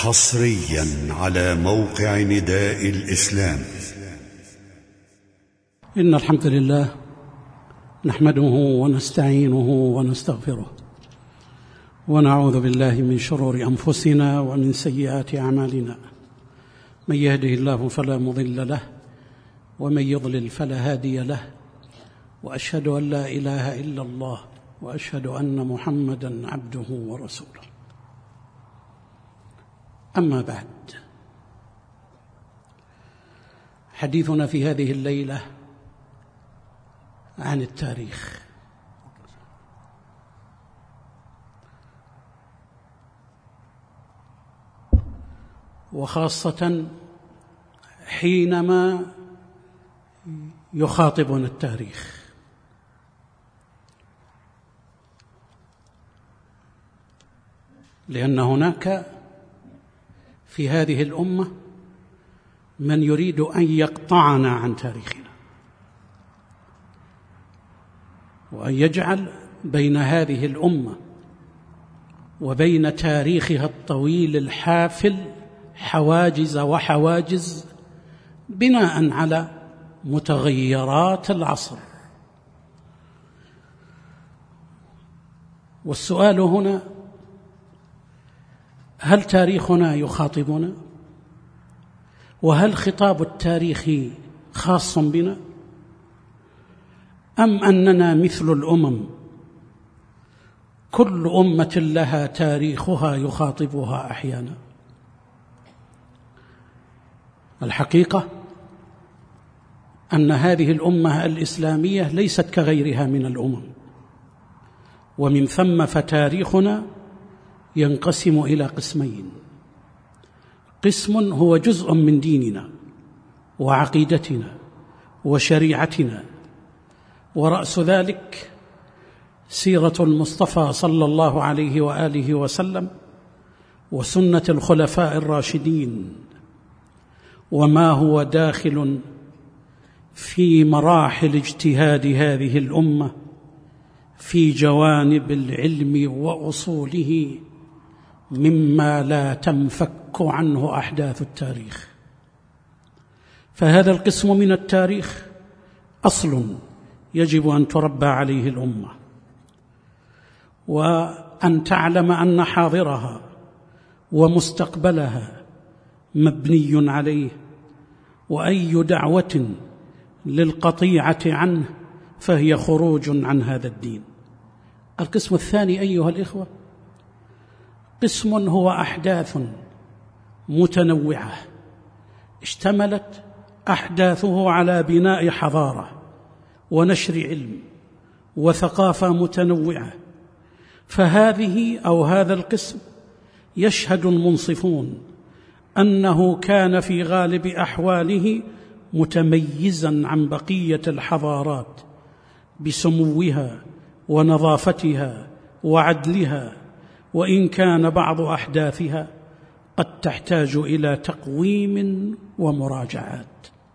حصريا على موقع نداء الإسلام. إن الحمد لله نحمده ونستعينه ونستغفره ونعوذ بالله من شرور أنفسنا ومن سيئات أعمالنا. من يهده الله فلا مضل له ومن يضلل فلا هادي له، وأشهد أن لا إله إلا الله وأشهد أن محمدًا عبده ورسوله. أما بعد، حديثنا في هذه الليلة عن التاريخ. وخاصة حينما يخاطبنا التاريخ، لأن هناك في هذه الأمة من يريد أن يقطعنا عن تاريخنا، وأن يجعل بين هذه الأمة وبين تاريخها الطويل الحافل حواجز وحواجز بناء على متغيرات العصر. والسؤال هنا: هل تاريخنا يخاطبنا؟ وهل خطاب التاريخ خاص بنا؟ أم أننا مثل الأمم كل أمة لها تاريخها يخاطبها أحيانا؟ الحقيقة أن هذه الأمة الإسلامية ليست كغيرها من الأمم، ومن ثم فتاريخنا ينقسم إلى قسمين: قسم هو جزء من ديننا وعقيدتنا وشريعتنا، ورأس ذلك سيرة المصطفى صلى الله عليه وآله وسلم وسنة الخلفاء الراشدين، وما هو داخل في مراحل اجتهاد هذه الأمة في جوانب العلم وأصوله، مما لا تنفك عنه أحداث التاريخ. فهذا القسم من التاريخ أصل يجب أن تربى عليه الأمة، وأن تعلم أن حاضرها ومستقبلها مبني عليه، وأي دعوة للقطيعة عنه فهي خروج عن هذا الدين. القسم الثاني أيها الإخوة قسم هو أحداث متنوعة اشتملت أحداثه على بناء حضارة ونشر علم وثقافة متنوعة. فهذه أو هذا القسم يشهد المنصفون أنه كان في غالب أحواله متميزاً عن بقية الحضارات بسموها ونظافتها وعدلها، وإن كان بعض أحداثها قد تحتاج إلى تقويم ومراجعات.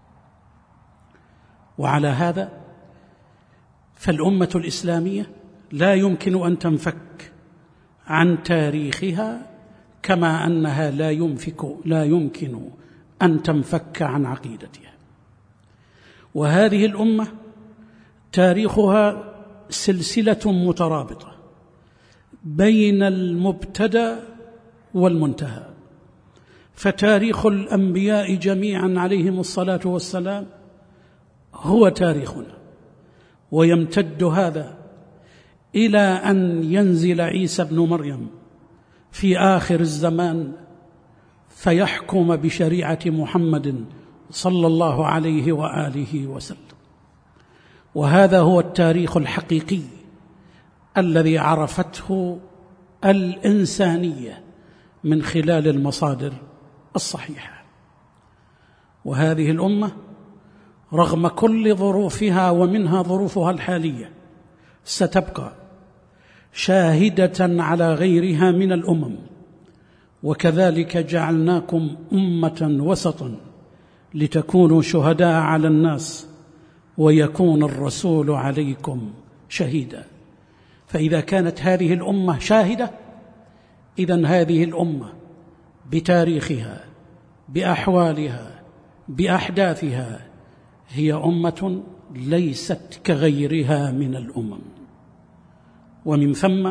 وعلى هذا فالأمة الإسلامية لا يمكن أن تنفك عن تاريخها، كما أنها لا يمكن أن تنفك عن عقيدتها. وهذه الأمة تاريخها سلسلة مترابطة بين المبتدأ والمنتهى. فتاريخ الأنبياء جميعا عليهم الصلاة والسلام هو تاريخنا، ويمتد هذا إلى أن ينزل عيسى ابن مريم في آخر الزمان فيحكم بشريعة محمد صلى الله عليه وآله وسلم. وهذا هو التاريخ الحقيقي الذي عرفته الإنسانية من خلال المصادر الصحيحة. وهذه الأمة رغم كل ظروفها ومنها ظروفها الحالية ستبقى شاهدة على غيرها من الأمم، وكذلك جعلناكم أمة وسطا لتكونوا شهداء على الناس ويكون الرسول عليكم شهيدا. فإذا كانت هذه الأمة شاهدة، إذن هذه الأمة بتاريخها، بأحوالها، بأحداثها، هي أمة ليست كغيرها من الأمم. ومن ثم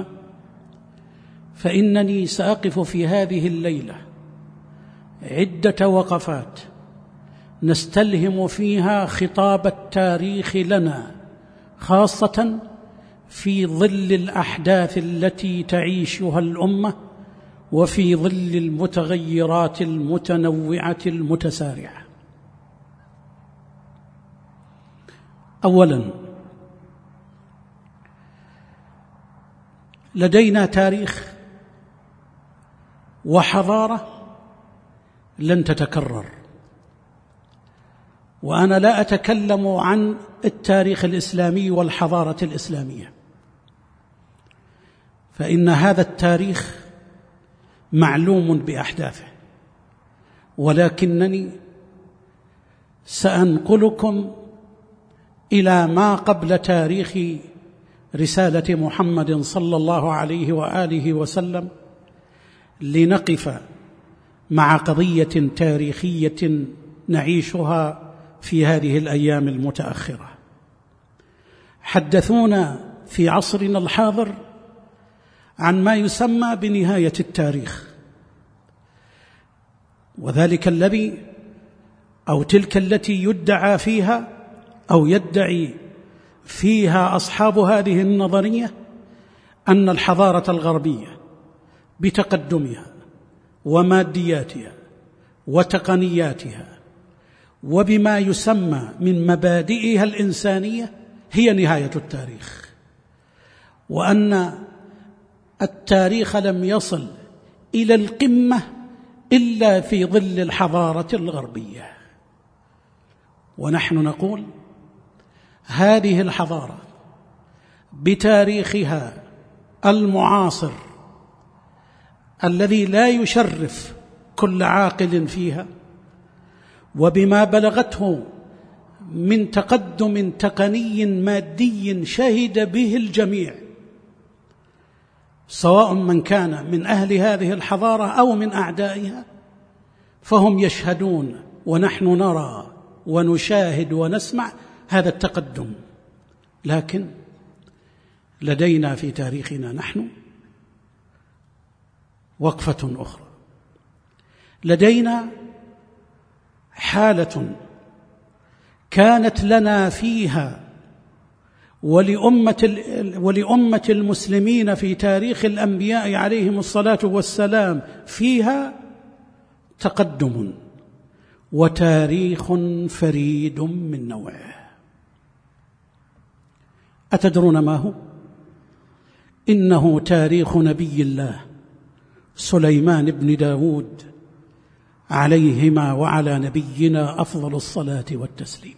فإنني سأقف في هذه الليلة عدة وقفات نستلهم فيها خطاب التاريخ لنا، خاصة في ظل الأحداث التي تعيشها الأمة وفي ظل المتغيرات المتنوعة المتسارعة. أولاً، لدينا تاريخ وحضارة لن تتكرر، وأنا لا أتكلم عن التاريخ الإسلامي والحضارة الإسلامية، فإن هذا التاريخ معلوم بأحداثه، ولكنني سأنقلكم إلى ما قبل تاريخ رسالة محمد صلى الله عليه وآله وسلم، لنقف مع قضية تاريخية نعيشها في هذه الأيام المتأخرة. حدثونا في عصرنا الحاضر عن ما يسمى بنهاية التاريخ، وذلك الذي أو تلك التي يدعى فيها أو يدعي فيها أصحاب هذه النظرية أن الحضارة الغربية بتقدمها ومادياتها وتقنياتها وبما يسمى من مبادئها الإنسانية هي نهاية التاريخ، وأن التاريخ لم يصل إلى القمة إلا في ظل الحضارة الغربية. ونحن نقول هذه الحضارة بتاريخها المعاصر الذي لا يشرف كل عاقل فيها، وبما بلغته من تقدم تقني مادي شهد به الجميع، سواء من كان من أهل هذه الحضارة أو من أعدائها، فهم يشهدون ونحن نرى ونشاهد ونسمع هذا التقدم. لكن لدينا في تاريخنا نحن وقفة أخرى، لدينا حالة كانت لنا فيها ولأمة المسلمين في تاريخ الأنبياء عليهم الصلاة والسلام فيها تقدم وتاريخ فريد من نوعه. أتدرون ما هو؟ إنه تاريخ نبي الله سليمان بن داود عليهما وعلى نبينا أفضل الصلاة والتسليم،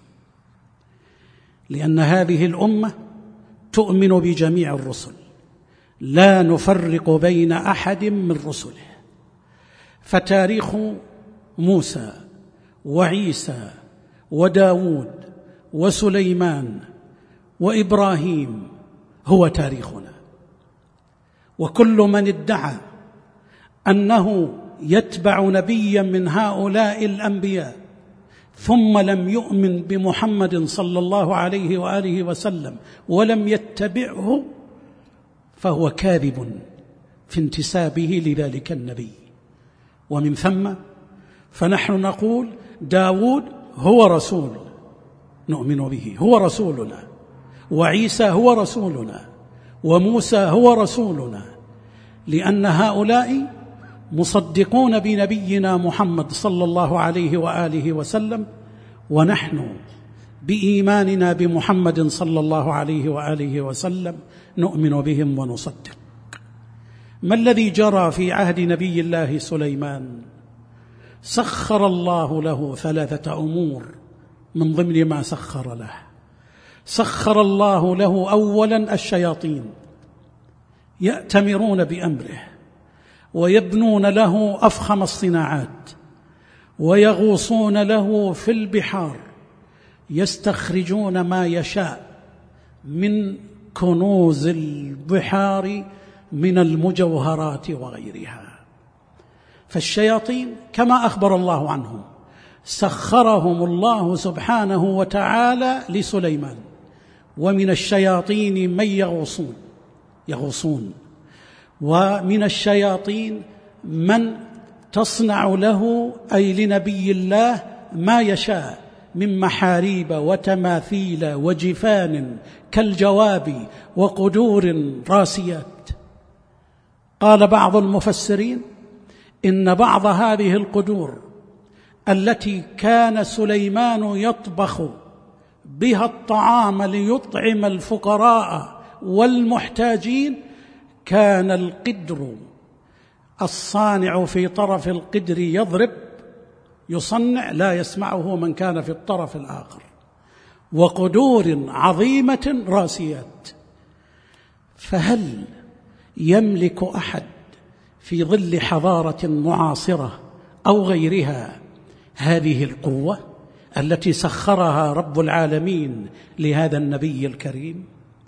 لأن هذه الأمة تؤمن بجميع الرسل، لا نفرق بين أحد من رسله. فتاريخ موسى وعيسى وداود وسليمان وإبراهيم هو تاريخنا، وكل من ادعى أنه يتبع نبيا من هؤلاء الأنبياء ثم لم يؤمن بمحمد صلى الله عليه وآله وسلم ولم يتبعه فهو كاذب في انتسابه لذلك النبي. ومن ثم فنحن نقول داود هو رسول نؤمن به، هو رسولنا، وعيسى هو رسولنا، وموسى هو رسولنا، لأن هؤلاء مصدقون بنبينا محمد صلى الله عليه وآله وسلم، ونحن بإيماننا بمحمد صلى الله عليه وآله وسلم نؤمن بهم ونصدق. ما الذي جرى في عهد نبي الله سليمان؟ سخر الله له 3 أمور من ضمن ما سخر له. سخر الله له أولا الشياطين يأتمرون بأمره ويبنون له أفخم الصناعات ويغوصون له في البحار، يستخرجون ما يشاء من كنوز البحار من المجوهرات وغيرها. فالشياطين كما أخبر الله عنهم سخرهم الله سبحانه وتعالى لسليمان، ومن الشياطين من يغوصون، ومن الشياطين من تصنع له أي لنبي الله ما يشاء من محاريب وتماثيل وجفان كالجواب وقدور راسيات. قال بعض المفسرين إن بعض هذه القدور التي كان سليمان يطبخ بها الطعام ليطعم الفقراء والمحتاجين كان القدر الصانع في طرف القدر يضرب يصنع لا يسمعه من كان في الطرف الآخر، وقدور عظيمة راسيات. فهل يملك أحد في ظل حضارة معاصرة أو غيرها هذه القوة التي سخرها رب العالمين لهذا النبي الكريم؟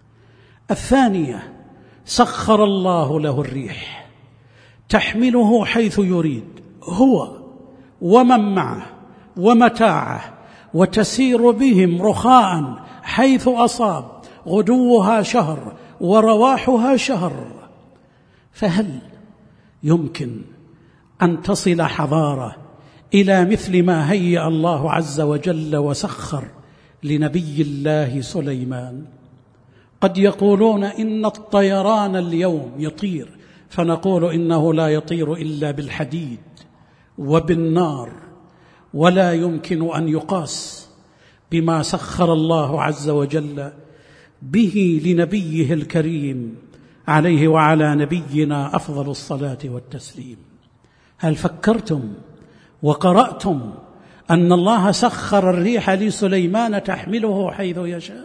الثانية، سخر الله له الريح تحمله حيث يريد هو ومن معه ومتاعه، وتسير بهم رخاء حيث أصاب، غدوها شهر ورواحها شهر. فهل يمكن أن تصل حضارة إلى مثل ما هيأ الله عز وجل وسخر لنبي الله سليمان؟ قد يقولون إن الطيران اليوم يطير، فنقول إنه لا يطير إلا بالحديد وبالنار، ولا يمكن أن يقاس بما سخر الله عز وجل به لنبيه الكريم عليه وعلى نبينا أفضل الصلاة والتسليم. هل فكرتم وقرأتم أن الله سخر الريح لسليمان تحمله حيث يشاء؟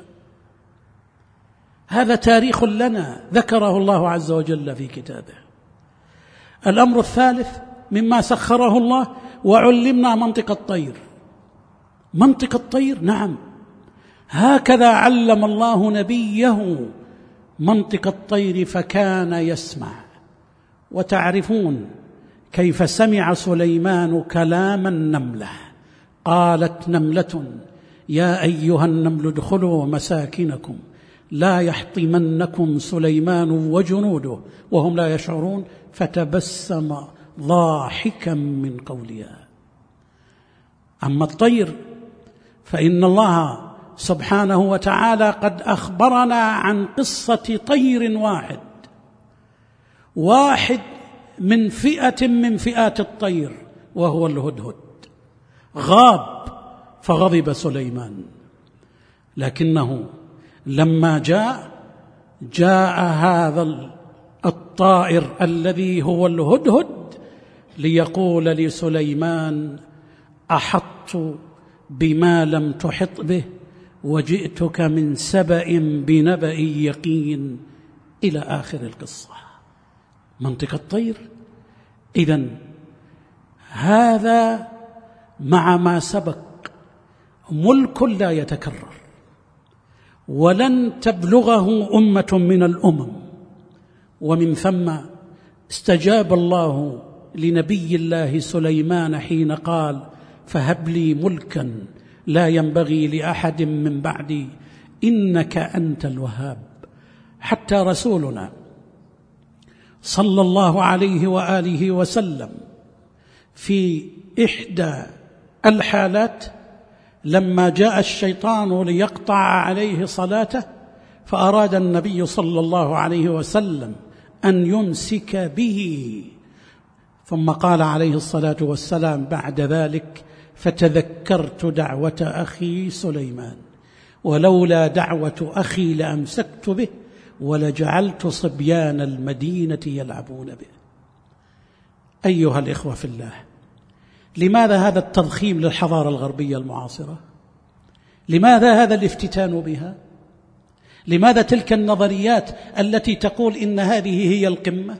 هذا تاريخ لنا ذكره الله عز وجل في كتابه. الأمر الثالث مما سخره الله، وعلمنا منطق الطير. منطق الطير، نعم، هكذا علم الله نبيه منطق الطير فكان يسمع. وتعرفون كيف سمع سليمان كلام النملة. قالت نملة يا أيها النمل ادخلوا مساكنكم لا يحطمنكم سليمان وجنوده وهم لا يشعرون، فتبسم ضاحكا من قولها. أما الطير فإن الله سبحانه وتعالى قد أخبرنا عن قصة طير واحد من فئة من فئات الطير، وهو الهدهد. غاب فغضب سليمان، لكنه لما جاء هذا الطائر الذي هو الهدهد ليقول لسليمان أحطت بما لم تحط به وجئتك من سبأ بنبأ يقين إلى آخر القصة. منطق الطير. إذن هذا مع ما سبق ملك لا يتكرر، ولن تبلغه أمة من الأمم، ومن ثم استجاب الله لنبي الله سليمان حين قال فهب لي ملكا لا ينبغي لأحد من بعدي إنك أنت الوهاب. حتى رسولنا صلى الله عليه وآله وسلم في إحدى الحالات لما جاء الشيطان ليقطع عليه صلاته، فأراد النبي صلى الله عليه وسلم أن يمسك به، ثم قال عليه الصلاة والسلام بعد ذلك فتذكرت دعوة أخي سليمان ولولا دعوة أخي لأمسكت به ولجعلت صبيان المدينة يلعبون به. أيها الإخوة في الله، لماذا هذا التضخيم للحضارة الغربية المعاصرة؟ لماذا هذا الافتتان بها؟ لماذا تلك النظريات التي تقول إن هذه هي القمة؟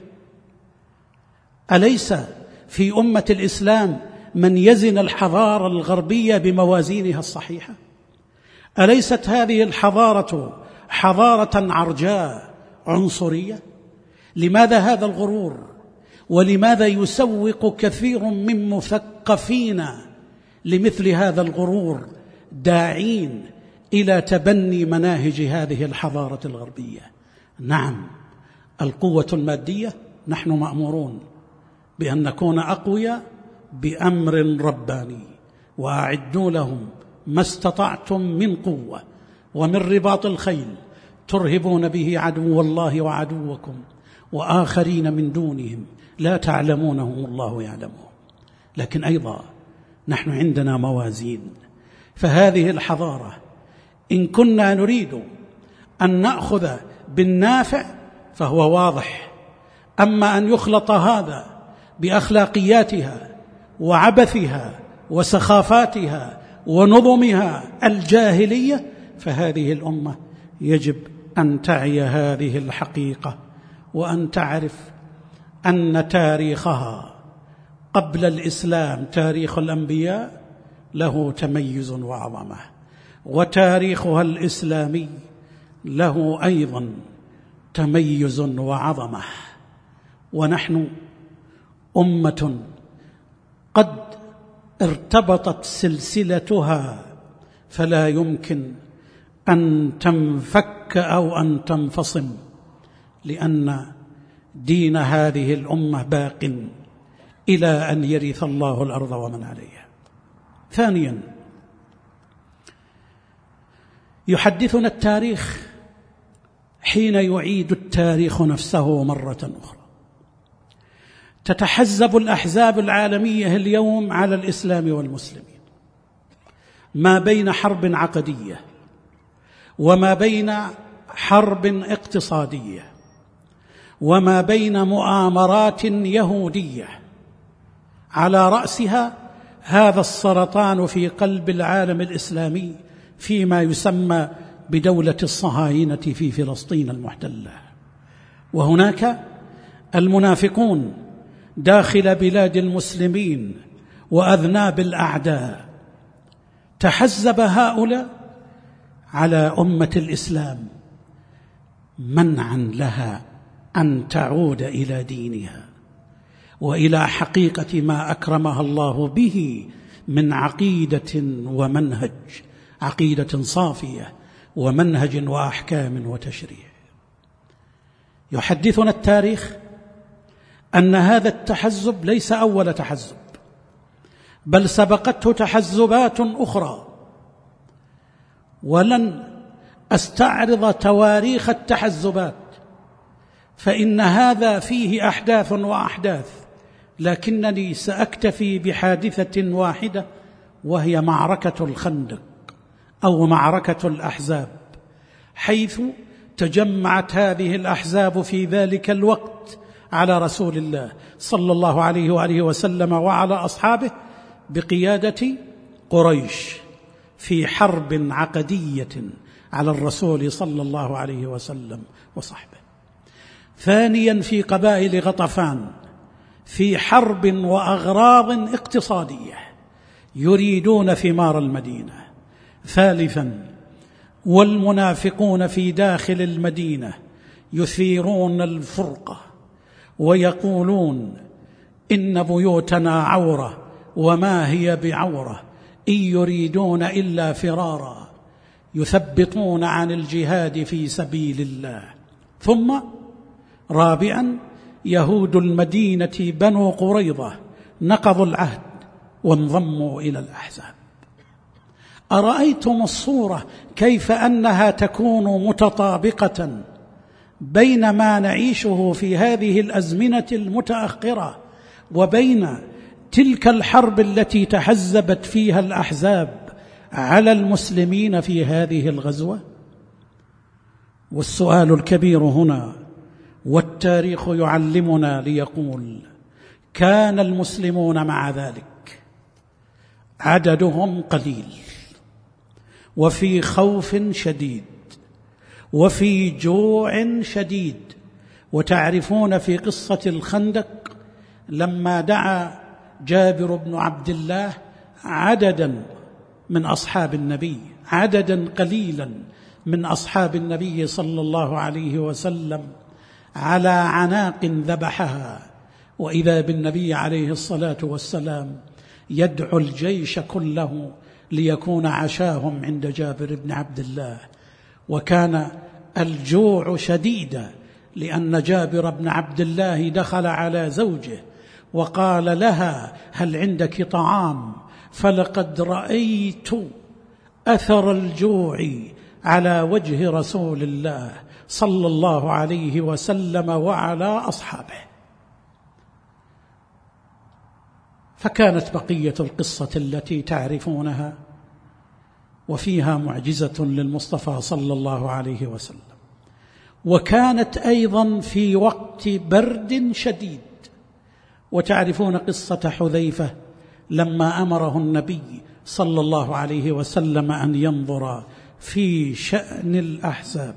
أليس في أمة الإسلام من يزن الحضارة الغربية بموازينها الصحيحة؟ أليست هذه الحضارة حضارة عرجاء عنصرية؟ لماذا هذا الغرور ولماذا يسوق كثير من مثقفين لمثل هذا الغرور داعين إلى تبني مناهج هذه الحضارة الغربية؟ نعم، القوة المادية نحن مأمورون بأن نكون أقوياء بأمر رباني، وأعدوا لهم ما استطعتم من قوة ومن رباط الخيل ترهبون به عدو الله وعدوكم وآخرين من دونهم لا تعلمونهم الله يعلمهم. لكن أيضا نحن عندنا موازين، فهذه الحضارة إن كنا نريد أن نأخذ بالنافع فهو واضح، أما أن يخلط هذا بأخلاقياتها وعبثها وسخافاتها ونظمها الجاهلية، فهذه الأمة يجب أن تعي هذه الحقيقة، وأن تعرف أن تاريخها قبل الإسلام تاريخ الأنبياء له تميز وعظمة، وتاريخها الإسلامي له أيضا تميز وعظمة. ونحن أمة قد ارتبطت سلسلتها فلا يمكن أن تنفك أو أن تنفصم، لأن دين هذه الأمة باق إلى أن يرث الله الأرض ومن عليها. ثانيا، يحدثنا التاريخ حين يعيد التاريخ نفسه مرة أخرى. تتحزب الأحزاب العالمية اليوم على الإسلام والمسلمين، ما بين حرب عقدية وما بين حرب اقتصادية وما بين مؤامرات يهودية، على رأسها هذا السرطان في قلب العالم الإسلامي فيما يسمى بدولة الصهاينة في فلسطين المحتلة. وهناك المنافقون داخل بلاد المسلمين وأذناب الأعداء. تحزب هؤلاء على أمة الإسلام منعا لها أن تعود إلى دينها وإلى حقيقة ما أكرمها الله به من عقيدة ومنهج، عقيدة صافية ومنهج وأحكام وتشريع. يحدثنا التاريخ أن هذا التحزب ليس أول تحزب، بل سبقته تحزبات أخرى، ولن أستعرض تواريخ التحزبات فإن هذا فيه أحداث وأحداث، لكنني سأكتفي بحادثة واحدة، وهي معركة الخندق أو معركة الأحزاب، حيث تجمعت هذه الأحزاب في ذلك الوقت على رسول الله صلى الله عليه وآله وسلم وعلى أصحابه بقيادة قريش في حرب عقدية على الرسول صلى الله عليه وسلم وصحبه. ثانيا، في قبائل غطفان في حرب وأغراض اقتصادية يريدون ثمار المدينة. ثالثا، والمنافقون في داخل المدينة يثيرون الفرقة ويقولون إن بيوتنا عورة وما هي بعورة، إن يريدون إلا فرارا، يثبطون عن الجهاد في سبيل الله. ثم رابعا، يهود المدينة بنو قريظة نقضوا العهد وانضموا إلى الأحزاب. أرأيتم الصورة كيف أنها تكون متطابقة بين ما نعيشه في هذه الأزمنة المتأخرة وبين تلك الحرب التي تحزبت فيها الأحزاب على المسلمين في هذه الغزوة؟ والسؤال الكبير هنا، والتاريخ يعلمنا ليقول: كان المسلمون مع ذلك عددهم قليل وفي خوف شديد وفي جوع شديد. وتعرفون في قصة الخندق لما دعا جابر بن عبد الله عددا من أصحاب النبي، عددا قليلا من أصحاب النبي صلى الله عليه وسلم، على عناق ذبحها وإذا بالنبي عليه الصلاة والسلام يدعو الجيش كله ليكون عشاهم عند جابر بن عبد الله. وكان الجوع شديدا، لأن جابر بن عبد الله دخل على زوجه وقال لها: هل عندك طعام؟ فلقد رأيت أثر الجوع على وجه رسول الله صلى الله عليه وسلم وعلى أصحابه. فكانت بقية القصة التي تعرفونها، وفيها معجزة للمصطفى صلى الله عليه وسلم. وكانت أيضا في وقت برد شديد. وتعرفون قصة حذيفة لما أمره النبي صلى الله عليه وسلم أن ينظر في شأن الأحزاب.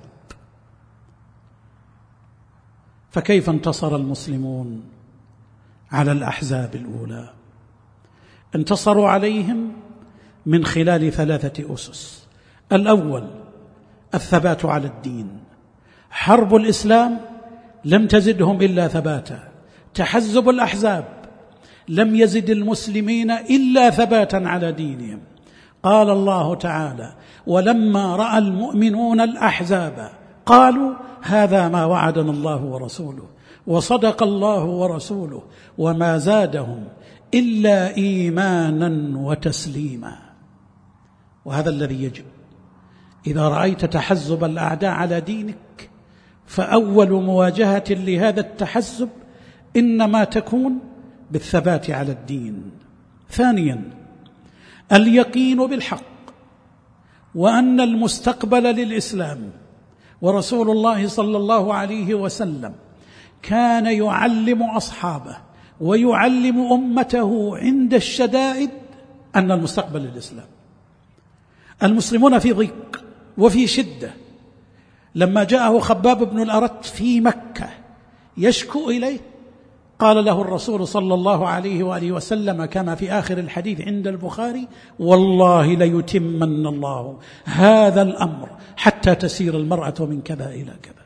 فكيف انتصر المسلمون على الأحزاب الأولى؟ انتصروا عليهم من خلال 3 أسس. الأول الثبات على الدين. حرب الإسلام لم تزدهم إلا ثباتا. تحزب الأحزاب لم يزد المسلمين إلا ثباتا على دينهم. قال الله تعالى: ولما رأى المؤمنون الأحزاب قالوا هذا ما وعدنا الله ورسوله وصدق الله ورسوله وما زادهم إلا إيمانا وتسليما. وهذا الذي يجب إذا رأيت تحزب الأعداء على دينك، فأول مواجهة لهذا التحزب إنما تكون بالثبات على الدين. ثانيا اليقين بالحق، وأن المستقبل للإسلام. ورسول الله صلى الله عليه وسلم كان يعلم أصحابه ويعلم أمته عند الشدائد أن المستقبل للإسلام. المسلمون في ضيق وفي شدة. لما جاءه خباب بن الأرت في مكة يشكو إليه، قال له الرسول صلى الله عليه وآله وسلم كما في آخر الحديث عند البخاري: والله ليتمن الله هذا الأمر حتى تسير المرأة من كذا إلى كذا.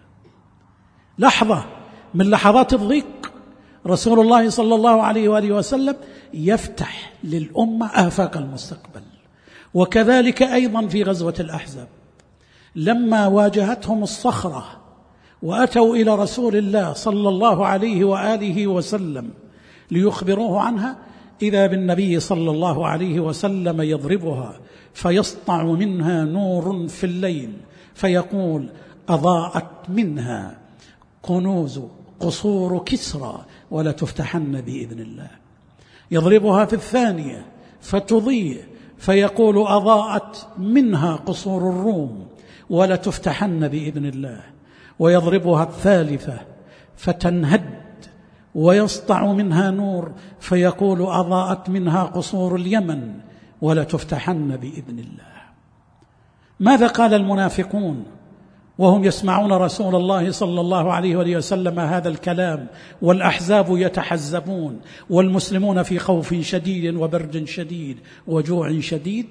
لحظة من لحظات الضيق رسول الله صلى الله عليه وآله وسلم يفتح للأمة آفاق المستقبل. وكذلك أيضا في غزوة الأحزاب لما واجهتهم الصخرة وأتوا إلى رسول الله صلى الله عليه وآله وسلم ليخبروه عنها، إذا بالنبي صلى الله عليه وسلم يضربها فيسطع منها نور في الليل فيقول: أضاءت منها كنوز قصور كسرى ولا تفتحن بإذن الله. يضربها في الثانية فتضيء فيقول: أضاءت منها قصور الروم ولا تفتحن بإذن الله. ويضربها الثالثة فتنهد ويسطع منها نور فيقول: أضاءت منها قصور اليمن ولا تفتحن بإذن الله. ماذا قال المنافقون وهم يسمعون رسول الله صلى الله عليه وآله وسلم هذا الكلام والأحزاب يتحزبون والمسلمون في خوف شديد وبرد شديد وجوع شديد؟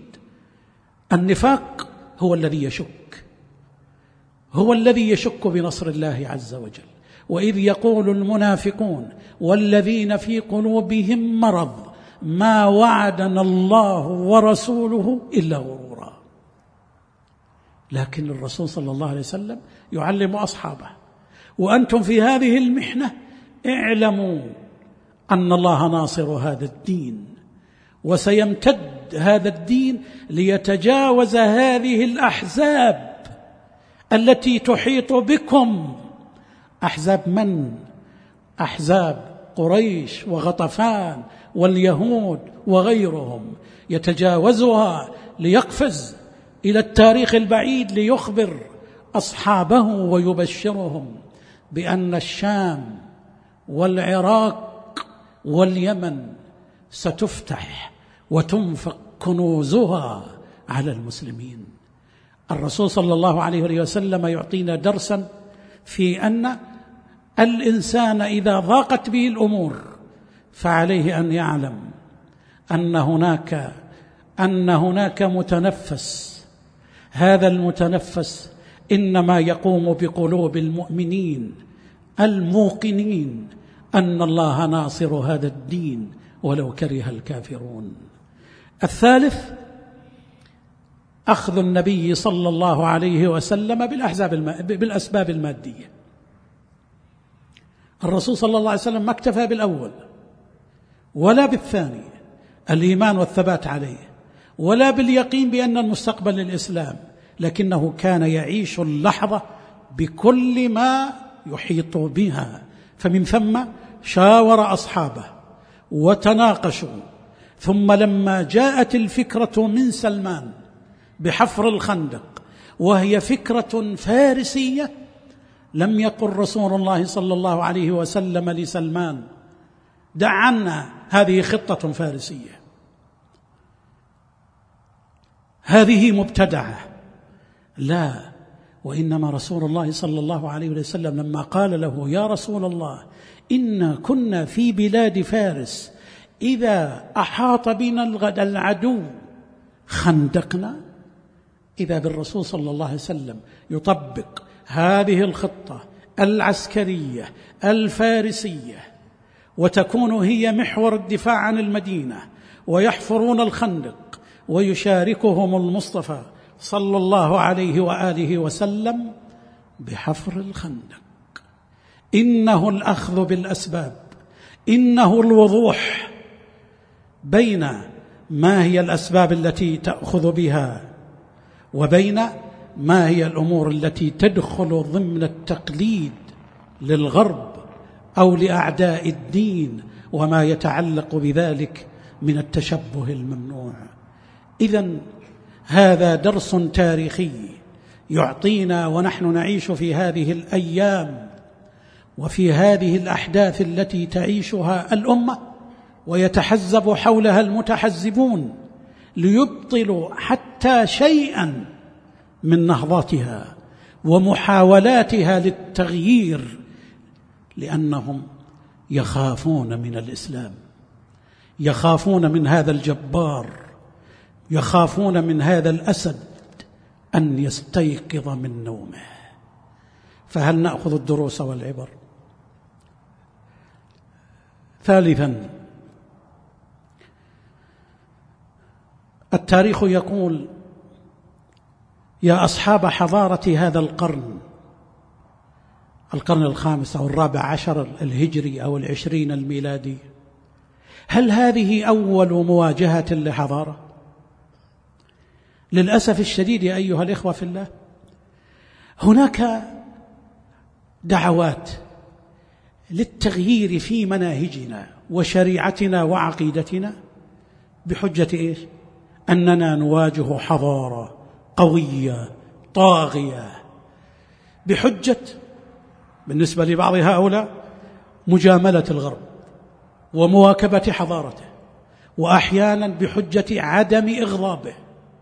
النفاق هو الذي يشك، هو الذي يشك بنصر الله عز وجل. وإذ يقول المنافقون والذين في قلوبهم مرض ما وعدنا الله ورسوله إلا غرورا. لكن الرسول صلى الله عليه وسلم يعلم أصحابه: وأنتم في هذه المحنة اعلموا أن الله ناصر هذا الدين، وسيمتد هذا الدين ليتجاوز هذه الأحزاب التي تحيط بكم. أحزاب من؟ أحزاب قريش وغطفان واليهود وغيرهم، يتجاوزها ليقفز إلى التاريخ البعيد ليخبر أصحابه ويبشرهم بأن الشام والعراق واليمن ستفتح وتنفق كنوزها على المسلمين. الرسول صلى الله عليه وسلم يعطينا درسا في أن الإنسان إذا ضاقت به الأمور فعليه أن يعلم أن هناك متنفس. هذا المتنفس إنما يقوم بقلوب المؤمنين الموقنين أن الله ناصر هذا الدين ولو كره الكافرون. الثالث أخذ النبي صلى الله عليه وسلم بالأسباب المادية. الرسول صلى الله عليه وسلم ما اكتفى بالأول ولا بالثاني الإيمان والثبات عليه ولا باليقين بأن المستقبل للإسلام، لكنه كان يعيش اللحظة بكل ما يحيط بها، فمن ثم شاور أصحابه وتناقشوا. ثم لما جاءت الفكرة من سلمان بحفر الخندق وهي فكرة فارسية، لم يقل رسول الله صلى الله عليه وسلم لسلمان دع عنا هذه خطة فارسية، هذه مبتدعة، لا، وإنما رسول الله صلى الله عليه وسلم لما قال له يا رسول الله إنا كنا في بلاد فارس إذا أحاط بنا العدو خندقنا، إذا بالرسول صلى الله عليه وسلم يطبق هذه الخطة العسكرية الفارسية، وتكون هي محور الدفاع عن المدينة، ويحفرون الخندق ويشاركهم المصطفى صلى الله عليه وآله وسلم بحفر الخندق. إنه الأخذ بالأسباب، إنه الوضوح بين ما هي الأسباب التي تأخذ بها وبين ما هي الأمور التي تدخل ضمن التقليد للغرب أو لأعداء الدين وما يتعلق بذلك من التشبه الممنوع. إذن هذا درس تاريخي يعطينا ونحن نعيش في هذه الأيام وفي هذه الأحداث التي تعيشها الأمة ويتحزب حولها المتحزبون ليبطلوا حتى شيئا من نهضتها ومحاولاتها للتغيير، لأنهم يخافون من الإسلام، يخافون من هذا الجبار، يخافون من هذا الأسد أن يستيقظ من نومه. فهل نأخذ الدروس والعبر؟ ثالثا، التاريخ يقول يا أصحاب حضارة هذا القرن الخامس أو الرابع عشر الهجري أو العشرين الميلادي، هل هذه أول مواجهة لحضارة؟ للأسف الشديد يا أيها الإخوة في الله، هناك دعوات للتغيير في مناهجنا وشريعتنا وعقيدتنا بحجة إيش؟ أننا نواجه حضارة قوية طاغية، بحجة بالنسبة لبعض هؤلاء مجاملة الغرب ومواكبة حضارته، وأحيانا بحجة عدم إغضابه.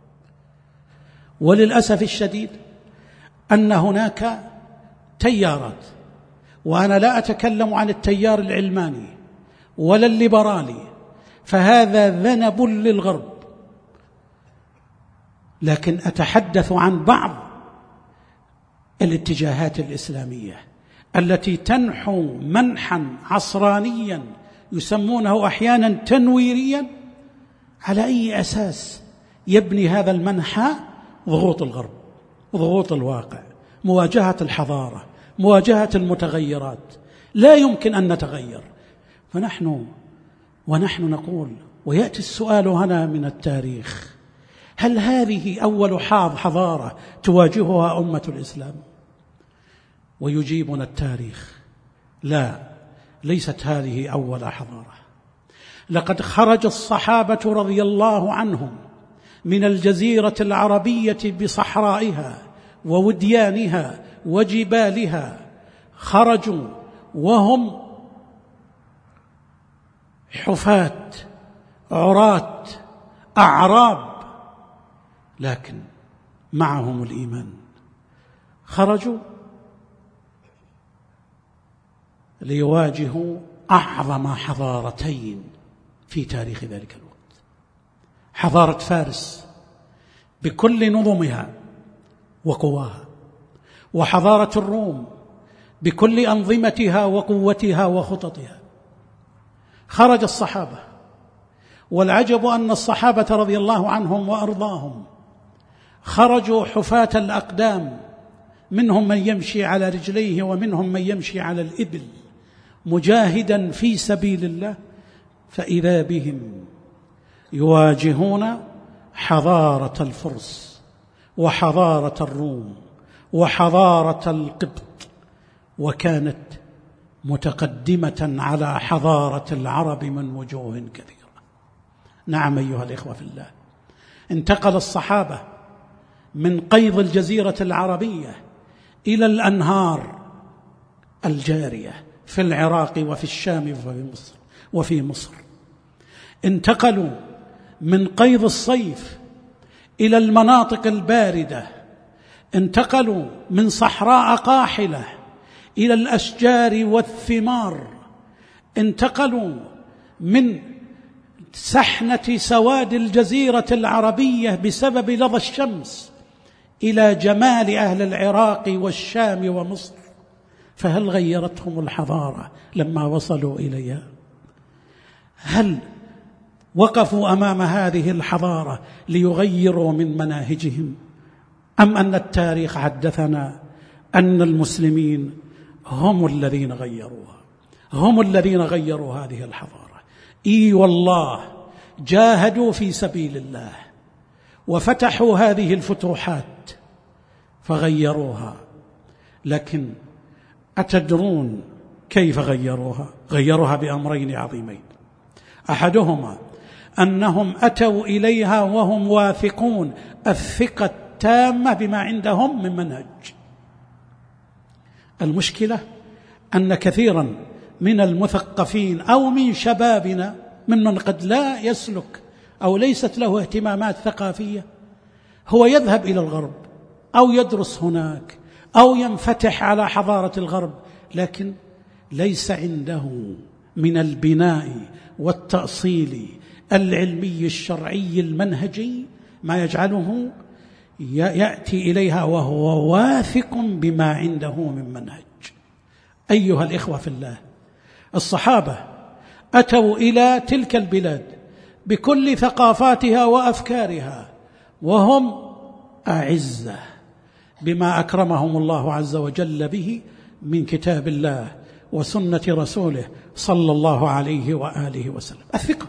وللأسف الشديد أن هناك تيارات، وأنا لا أتكلم عن التيار العلماني ولا الليبرالي، فهذا ذنب للغرب، لكن أتحدث عن بعض الاتجاهات الإسلامية التي تنحو منحا عصرانيا يسمونه أحيانا تنويريا. على أي أساس يبني هذا المنحى؟ ضغوط الغرب، ضغوط الواقع، مواجهة الحضارة، مواجهة المتغيرات. لا يمكن أن نتغير. ونحن نقول، ويأتي السؤال هنا من التاريخ، هل هذه أول حضارة تواجهها أمة الإسلام؟ ويجيبنا التاريخ لا، ليست هذه أول حضارة. لقد خرج الصحابة رضي الله عنهم من الجزيرة العربية بصحرائها ووديانها وجبالها، خرجوا وهم حفاة عراة أعراب، لكن معهم الإيمان. خرجوا ليواجهوا أعظم حضارتين في تاريخ ذلك الوقت، حضارة فارس بكل نظمها وقواها، وحضارة الروم بكل أنظمتها وقوتها وخططها، خرج الصحابة، والعجب أن الصحابة رضي الله عنهم وأرضاهم خرجوا حفاة الأقدام، منهم من يمشي على رجليه ومنهم من يمشي على الإبل مجاهدا في سبيل الله، فإذا بهم يواجهون حضارة الفرس وحضارة الروم وحضارة القبط، وكانت متقدمة على حضارة العرب من وجوه كثيرة. نعم أيها الإخوة في الله، انتقل الصحابة من قيض الجزيرة العربية إلى الأنهار الجارية في العراق وفي الشام وفي مصر. انتقلوا من قيض الصيف إلى المناطق الباردة، انتقلوا من صحراء قاحلة إلى الأشجار والثمار، انتقلوا من سحنة سواد الجزيرة العربية بسبب لظى الشمس إلى جمال أهل العراق والشام ومصر. فهل غيرتهم الحضارة لما وصلوا إليها؟ هل وقفوا أمام هذه الحضارة ليغيروا من مناهجهم، أم أن التاريخ حدثنا أن المسلمين هم الذين غيروها، هم الذين غيروا هذه الحضارة؟ إي والله، جاهدوا في سبيل الله وفتحوا هذه الفتوحات فغيروها، لكن أتدرون كيف غيروها؟ غيروها بأمرين عظيمين. أحدهما أنهم أتوا إليها وهم واثقون الثقة التامة بما عندهم من منهج. المشكلة أن كثيرا من المثقفين أو من شبابنا ممن قد لا يسلك أو ليست له اهتمامات ثقافية، هو يذهب إلى الغرب أو يدرس هناك أو ينفتح على حضارة الغرب، لكن ليس عنده من البناء والتأصيل العلمي الشرعي المنهجي ما يجعله يأتي إليها وهو واثق بما عنده من منهج. أيها الإخوة في الله، الصحابة أتوا إلى تلك البلاد بكل ثقافاتها وأفكارها وهم أعزة بما أكرمهم الله عز وجل به من كتاب الله وسنة رسوله صلى الله عليه وآله وسلم. الثقة.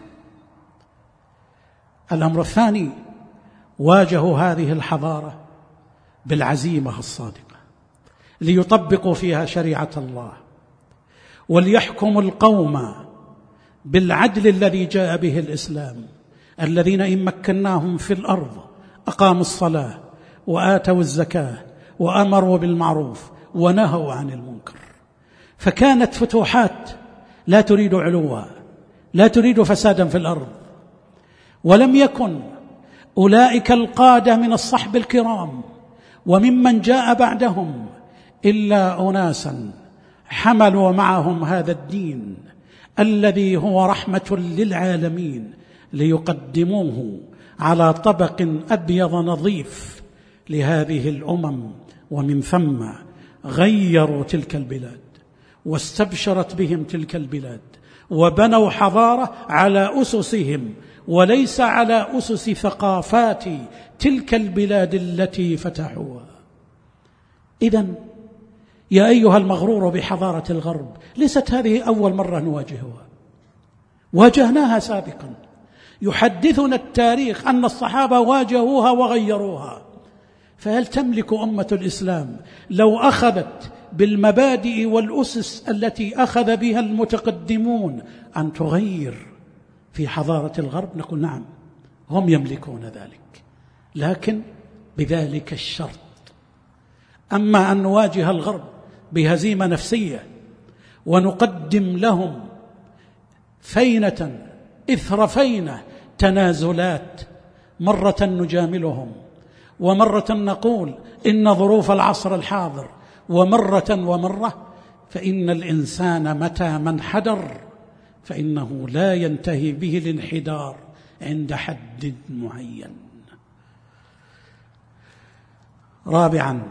الأمر الثاني، واجهوا هذه الحضارة بالعزيمة الصادقة ليطبقوا فيها شريعة الله وليحكموا القوم بالعدل الذي جاء به الإسلام، الذين إن مكناهم في الأرض أقاموا الصلاة وآتوا الزكاة وأمروا بالمعروف ونهوا عن المنكر. فكانت فتوحات لا تريد علوا، لا تريد فسادا في الأرض. ولم يكن أولئك القادة من الصحب الكرام وممن جاء بعدهم إلا أناسا حملوا معهم هذا الدين الذي هو رحمة للعالمين ليقدموه على طبق أبيض نظيف لهذه الأمم، ومن ثم غيروا تلك البلاد واستبشرت بهم تلك البلاد وبنوا حضارة على أسسهم وليس على أسس ثقافات تلك البلاد التي فتحوها. إذن يا أيها المغرور بحضارة الغرب، ليست هذه أول مرة نواجهها، واجهناها سابقا. يحدثنا التاريخ أن الصحابة واجهوها وغيروها. فهل تملك أمة الإسلام لو أخذت بالمبادئ والأسس التي أخذ بها المتقدمون أن تغير في حضارة الغرب؟ نقول نعم، هم يملكون ذلك، لكن بذلك الشرط. أما أن نواجه الغرب بهزيمة نفسية ونقدم لهم فينة إثر فينة تنازلات، مرة نجاملهم ومرة نقول إن ظروف العصر الحاضر ومرة، فإن الإنسان متى ما انحدر فإنه لا ينتهي به الانحدار عند حد معين. رابعا،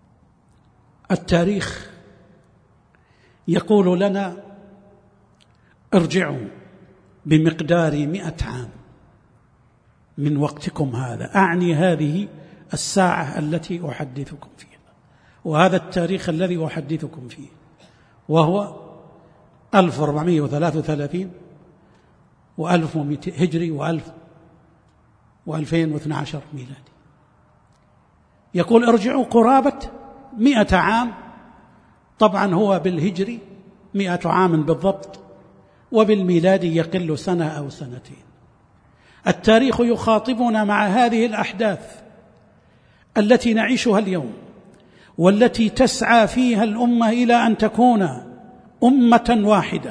التاريخ يقول لنا ارجعوا بمقدار 100 عام من وقتكم هذا، أعني هذه الساعة التي أحدثكم فيها وهذا التاريخ الذي أحدثكم فيه، وهو 1433 و1200 هجري و2012 ميلادي. يقول ارجعوا قرابة 100 عام، طبعا هو بالهجري 100 عام بالضبط، وبالميلادي يقل سنة أو سنتين. التاريخ يخاطبنا مع هذه الأحداث التي نعيشها اليوم، والتي تسعى فيها الأمة إلى أن تكون أمة واحدة.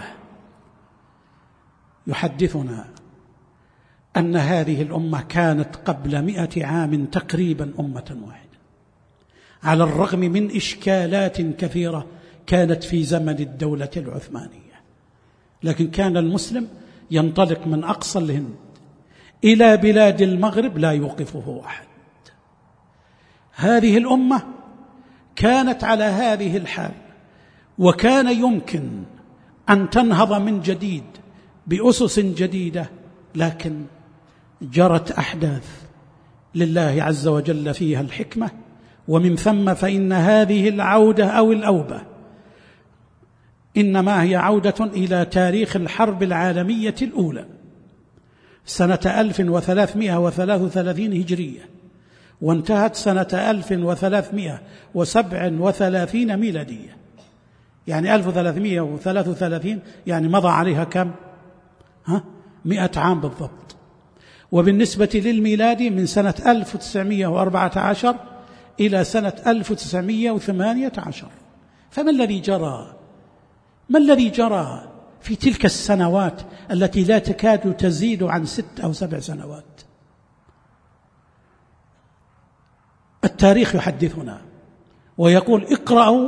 يحدثنا أن هذه الأمة كانت قبل 100 عام تقريبا أمة واحدة، على الرغم من إشكالات كثيرة كانت في زمن الدولة العثمانية، لكن كان المسلم ينطلق من أقصى الهند إلى بلاد المغرب لا يوقفه أحد. هذه الأمة كانت على هذه الحال، وكان يمكن أن تنهض من جديد بأسس جديدة، لكن جرت أحداث لله عز وجل فيها الحكمة، ومن ثم فإن هذه العودة أو الأوبة إنما هي عودة إلى تاريخ الحرب العالمية الأولى سنة 1333 هجرية، وانتهت سنة 1337 ميلادية، يعني 1333 يعني مضى عليها كم؟ 100 عام بالضبط. وبالنسبة للميلادي من سنة 1914 إلى سنة 1918. فما الذي جرى؟ ما الذي جرى في تلك السنوات التي لا تكاد تزيد عن 6 أو 7 سنوات؟ التاريخ يحدثنا ويقول اقرأوا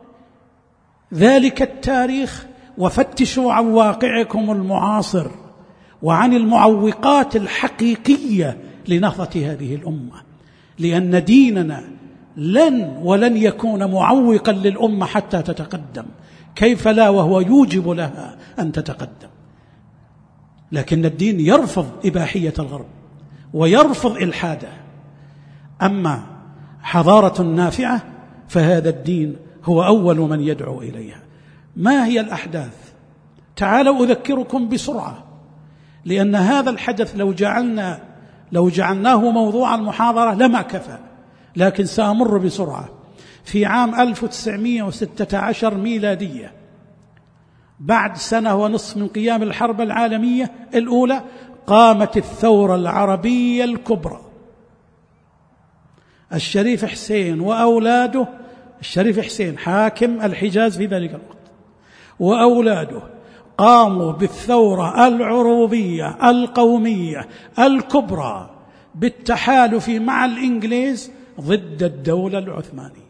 ذلك التاريخ وفتشوا عن واقعكم المعاصر وعن المعوقات الحقيقية لنهضة هذه الأمة، لأن ديننا ولن يكون معوقا للأمة حتى تتقدم، كيف لا وهو يوجب لها أن تتقدم. لكن الدين يرفض إباحية الغرب ويرفض إلحاده، أما حضارة نافعة فهذا الدين هو أول من يدعو إليها. ما هي الأحداث؟ تعالوا أذكركم بسرعة، لأن هذا الحدث لو جعلناه موضوع المحاضرة لما كفى، لكن سأمر بسرعة. في عام 1916 ميلادية، بعد سنة ونصف من قيام الحرب العالمية الأولى، قامت الثورة العربية الكبرى. الشريف حسين وأولاده، الشريف حسين حاكم الحجاز في ذلك الوقت، وأولاده قاموا بالثورة العروبية القومية الكبرى بالتحالف مع الإنجليز ضد الدولة العثمانية.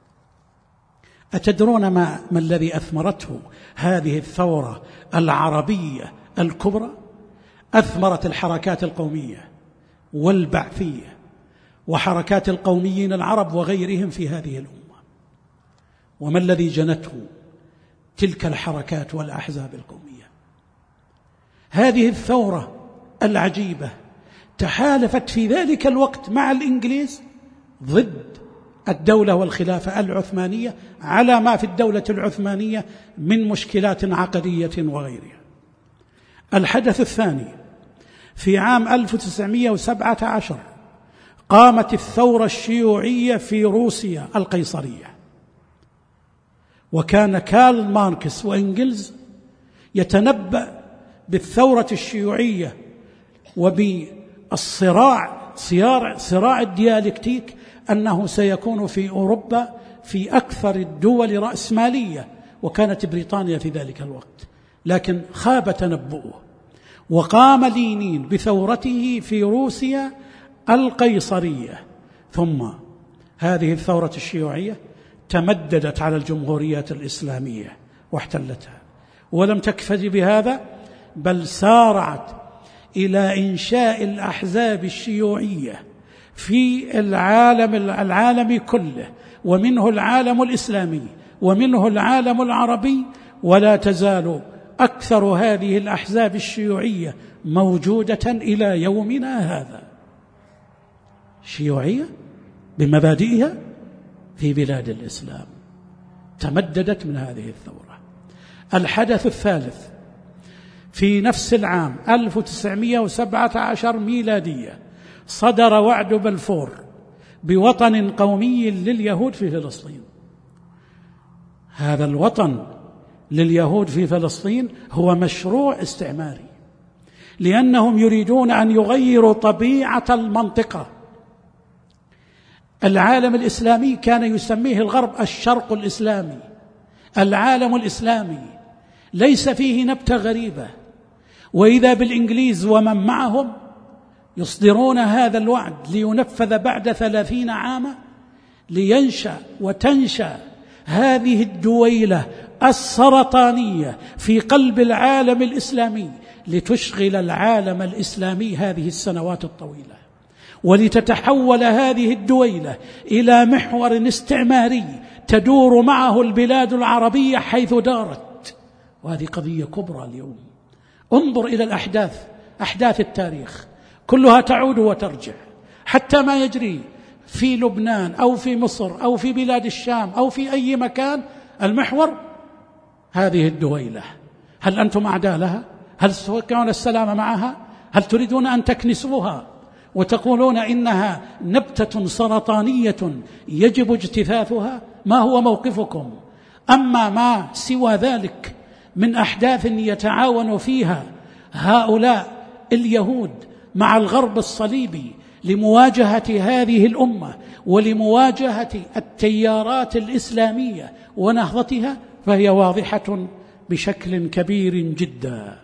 أتدرون ما الذي أثمرته هذه الثورة العربية الكبرى؟ أثمرت الحركات القومية والبعثية وحركات القوميين العرب وغيرهم في هذه الأمة. وما الذي جنته تلك الحركات والأحزاب القومية؟ هذه الثورة العجيبة تحالفت في ذلك الوقت مع الإنجليز ضد الدولة والخلافة العثمانية على ما في الدولة العثمانية من مشكلات عقدية وغيرها. الحدث الثاني في عام 1917 قامت الثورة الشيوعية في روسيا القيصرية، وكان كارل ماركس وإنجلز يتنبأ بالثورة الشيوعية وبالصراع صراع الديالكتيك أنه سيكون في أوروبا في أكثر الدول رأسمالية، وكانت بريطانيا في ذلك الوقت، لكن خاب تنبؤه، وقام لينين بثورته في روسيا القيصرية. ثم هذه الثورة الشيوعية تمددت على الجمهوريات الإسلامية واحتلتها، ولم تكتفي بهذا بل سارعت إلى إنشاء الأحزاب الشيوعية في العالم كله، ومنه العالم الإسلامي ومنه العالم العربي، ولا تزال أكثر هذه الأحزاب الشيوعية موجودة إلى يومنا هذا، شيوعية بمبادئها في بلاد الإسلام تمددت من هذه الثورة. الحدث الثالث في نفس العام 1917 ميلادية صدر وعد بلفور بوطن قومي لليهود في فلسطين. هذا الوطن لليهود في فلسطين هو مشروع استعماري، لأنهم يريدون أن يغيروا طبيعة المنطقة. العالم الإسلامي كان يسميه الغرب الشرق الإسلامي، العالم الإسلامي ليس فيه نبتة غريبة، وإذا بالإنجليز ومن معهم يصدرون هذا الوعد لينفذ بعد 30 عاما، لينشأ وتنشأ هذه الدويلة السرطانية في قلب العالم الإسلامي لتشغل العالم الإسلامي هذه السنوات الطويلة، ولتتحول هذه الدويلة إلى محور استعماري تدور معه البلاد العربية حيث دارت. وهذه قضية كبرى اليوم. انظر إلى الأحداث، أحداث التاريخ كلها تعود وترجع، حتى ما يجري في لبنان أو في مصر أو في بلاد الشام أو في أي مكان، المحور هذه الدويلة. هل أنتم أعداء لها؟ هل تتوقعون السلام معها؟ هل تريدون أن تكنسوها وتقولون إنها نبتة سرطانية يجب اجتثاثها؟ ما هو موقفكم؟ أما ما سوى ذلك من أحداث يتعاون فيها هؤلاء اليهود مع الغرب الصليبي لمواجهة هذه الأمة ولمواجهة التيارات الإسلامية ونهضتها، فهي واضحة بشكل كبير جدا.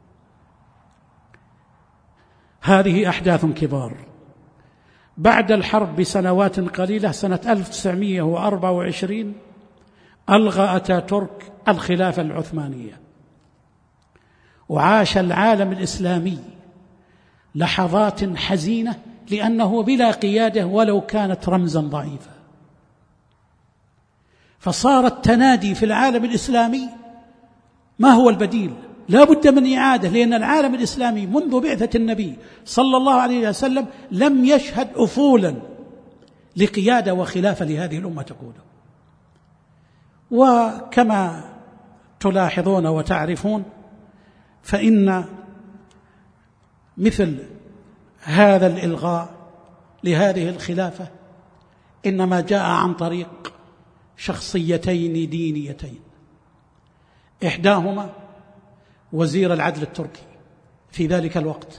هذه أحداث كبار. بعد الحرب بسنوات قليلة سنة 1924 ألغى أتاتورك الخلافة العثمانية، وعاش العالم الإسلامي لحظات حزينة لأنه بلا قيادة ولو كانت رمزا ضعيفا. فصار التنادي في العالم الإسلامي ما هو البديل؟ لا بد من إعادة، لأن العالم الإسلامي منذ بعثة النبي صلى الله عليه وسلم لم يشهد أفولا لقيادة وخلافة لهذه الأمة تقوده. وكما تلاحظون وتعرفون فإن مثل هذا الإلغاء لهذه الخلافة إنما جاء عن طريق شخصيتين دينيتين، إحداهما وزير العدل التركي في ذلك الوقت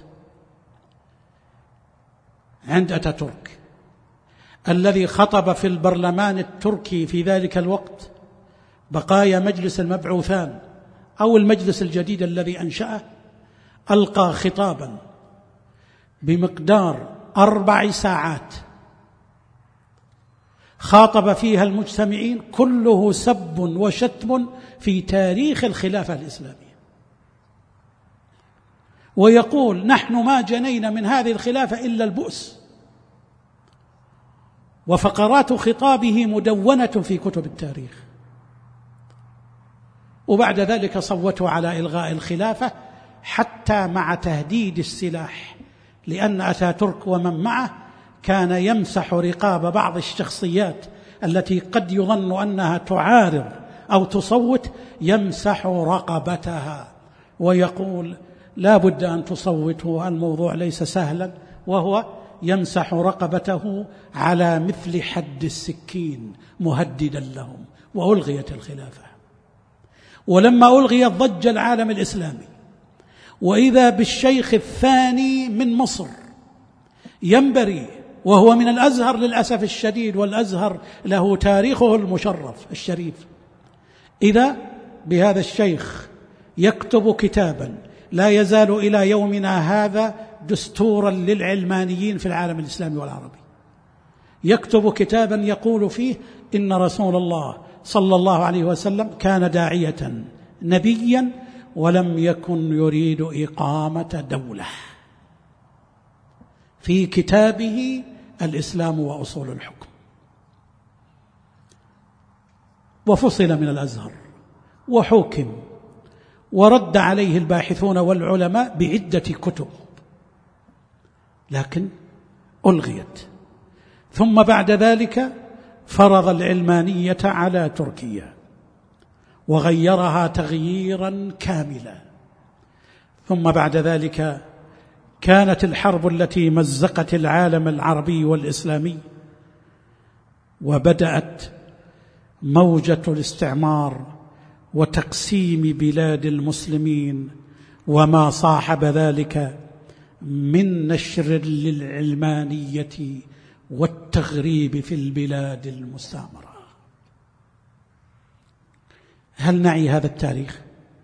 عند أتاتورك، الذي خطب في البرلمان التركي في ذلك الوقت بقايا مجلس المبعوثان أو المجلس الجديد الذي أنشأه، ألقى خطابا بمقدار 4 ساعات خاطب فيها المجتمعين، كله سب وشتم في تاريخ الخلافة الإسلامية، ويقول نحن ما جنينا من هذه الخلافة إلا البؤس. وفقرات خطابه مدونة في كتب التاريخ. وبعد ذلك صوتوا على إلغاء الخلافة حتى مع تهديد السلاح، لأن أتاتورك ومن معه كان يمسح رقاب بعض الشخصيات التي قد يظن أنها تعارض أو تصوت، يمسح رقبتها ويقول لا بد أن تصوتوا، الموضوع ليس سهلا، وهو يمسح رقبته على مثل حد السكين مهددا لهم. وألغيت الخلافة. ولما ألغيت ضج العالم الإسلامي، وإذا بالشيخ الثاني من مصر ينبري، وهو من الأزهر للأسف الشديد، والأزهر له تاريخه المشرف الشريف، إذا بهذا الشيخ يكتب كتابا لا يزال إلى يومنا هذا دستورا للعلمانيين في العالم الإسلامي والعربي. يكتب كتابا يقول فيه إن رسول الله صلى الله عليه وسلم كان داعية نبيا ولم يكن يريد إقامة دولة، في كتابه الإسلام وأصول الحكم. وفصل من الأزهر وحكم ورد عليه الباحثون والعلماء بعدة كتب، لكن ألغيت. ثم بعد ذلك فرض العلمانية على تركيا وغيرها تغييرا كاملا. ثم بعد ذلك كانت الحرب التي مزقت العالم العربي والإسلامي، وبدأت موجة الاستعمار وتقسيم بلاد المسلمين وما صاحب ذلك من نشر للعلمانية والتغريب في البلاد المستعمرة. هل نعي هذا التاريخ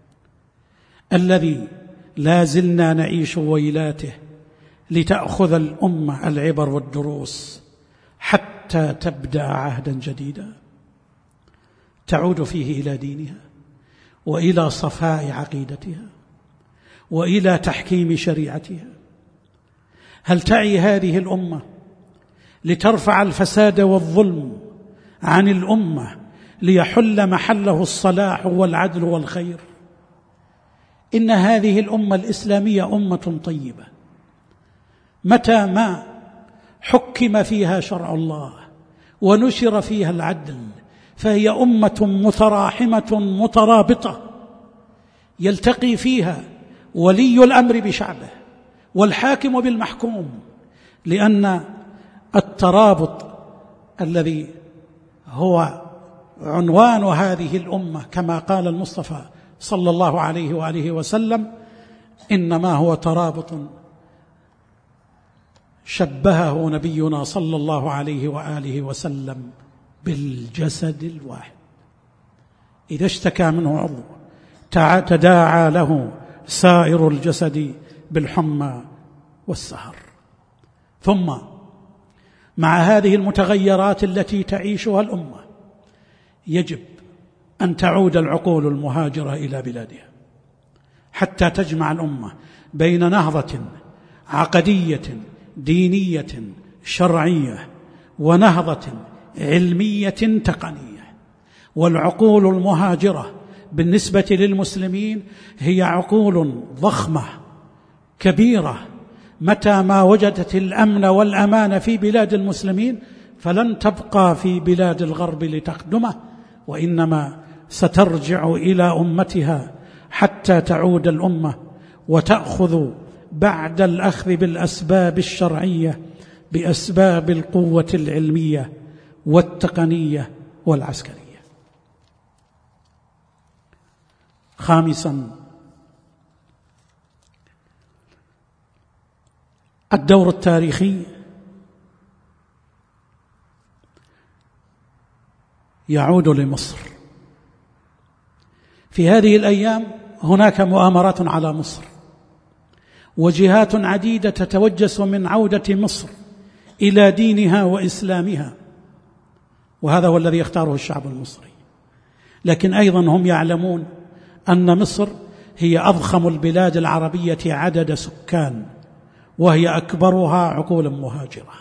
الذي لا زلنا نعيش ويلاته لتأخذ الأمة العبر والدروس حتى تبدأ عهدا جديدا تعود فيه إلى دينها وإلى صفاء عقيدتها وإلى تحكيم شريعتها؟ هل تعي هذه الأمة لترفع الفساد والظلم عن الأمة ليحل محله الصلاح والعدل والخير؟ إن هذه الأمة الإسلامية أمة طيبة، متى ما حكم فيها شرع الله ونشر فيها العدل فهي أمة متراحمة مترابطة، يلتقي فيها ولي الأمر بشعبه والحاكم بالمحكوم، لأن الترابط الذي هو عنوان هذه الأمة كما قال المصطفى صلى الله عليه وآله وسلم إنما هو ترابط شبهه نبينا صلى الله عليه وآله وسلم بالجسد الواحد، إذا اشتكى منه عضو تداعى له سائر الجسد بالحمى والسهر. ثم مع هذه المتغيرات التي تعيشها الأمة يجب أن تعود العقول المهاجرة إلى بلادها حتى تجمع الأمة بين نهضة عقدية دينية شرعية ونهضة علمية تقنية. والعقول المهاجرة بالنسبة للمسلمين هي عقول ضخمة كبيرة، متى ما وجدت الأمن والأمان في بلاد المسلمين فلن تبقى في بلاد الغرب لتخدمه، وإنما سترجع إلى أمتها حتى تعود الأمة وتأخذ بعد الأخذ بالأسباب الشرعية بأسباب القوة العلمية والتقنية والعسكرية. خامسا، الدور التاريخي يعود لمصر. في هذه الأيام هناك مؤامرات على مصر وجهات عديدة تتوجس من عودة مصر إلى دينها وإسلامها، وهذا هو الذي يختاره الشعب المصري. لكن أيضا هم يعلمون أن مصر هي أضخم البلاد العربية عدد سكان وهي أكبرها عقولا مهاجرة.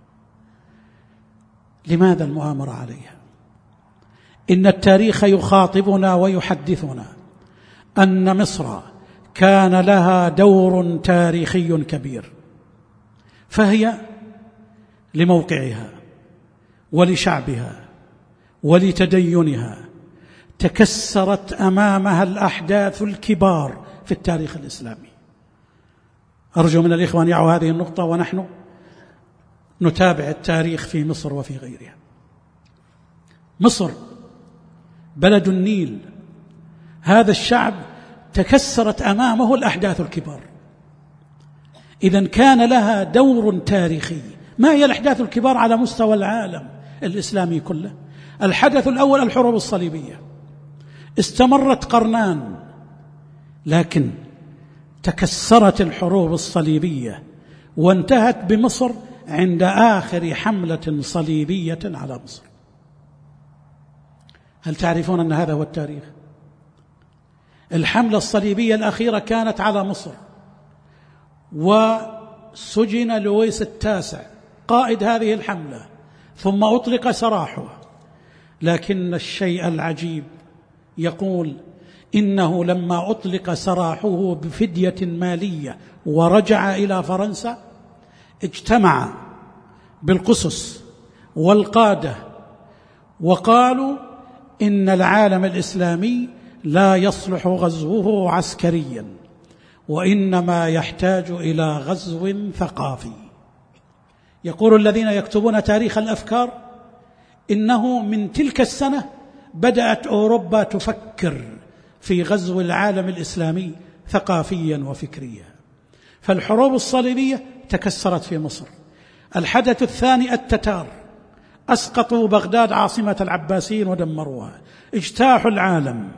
لماذا المؤامرة عليها؟ إن التاريخ يخاطبنا ويحدثنا أن مصر كان لها دور تاريخي كبير، فهي لموقعها ولشعبها ولتدينها تكسرت أمامها الأحداث الكبار في التاريخ الإسلامي. أرجو من الإخوة أن يعوا هذه النقطة ونحن نتابع التاريخ في مصر وفي غيرها. مصر بلد النيل، هذا الشعب تكسرت أمامه الأحداث الكبار، إذن كان لها دور تاريخي. ما هي الأحداث الكبار على مستوى العالم الإسلامي كله؟ الحدث الأول الحروب الصليبية، استمرت قرنان، لكن تكسرت الحروب الصليبية وانتهت بمصر عند آخر حملة صليبية على مصر. هل تعرفون أن هذا هو التاريخ؟ الحملة الصليبية الأخيرة كانت على مصر، وسجن لويس التاسع قائد هذه الحملة ثم أطلق سراحه. لكن الشيء العجيب يقول إنه لما أطلق سراحه بفدية مالية ورجع إلى فرنسا اجتمع بالقسس والقادة وقالوا إن العالم الإسلامي لا يصلح غزوه عسكريا، وإنما يحتاج إلى غزو ثقافي. يقول الذين يكتبون تاريخ الأفكار إنه من تلك السنة بدأت أوروبا تفكر في غزو العالم الإسلامي ثقافيا وفكريا. فالحروب الصليبية تكسرت في مصر. الحدث الثاني التتار أسقطوا بغداد عاصمة العباسيين ودمروها، اجتاحوا العالم،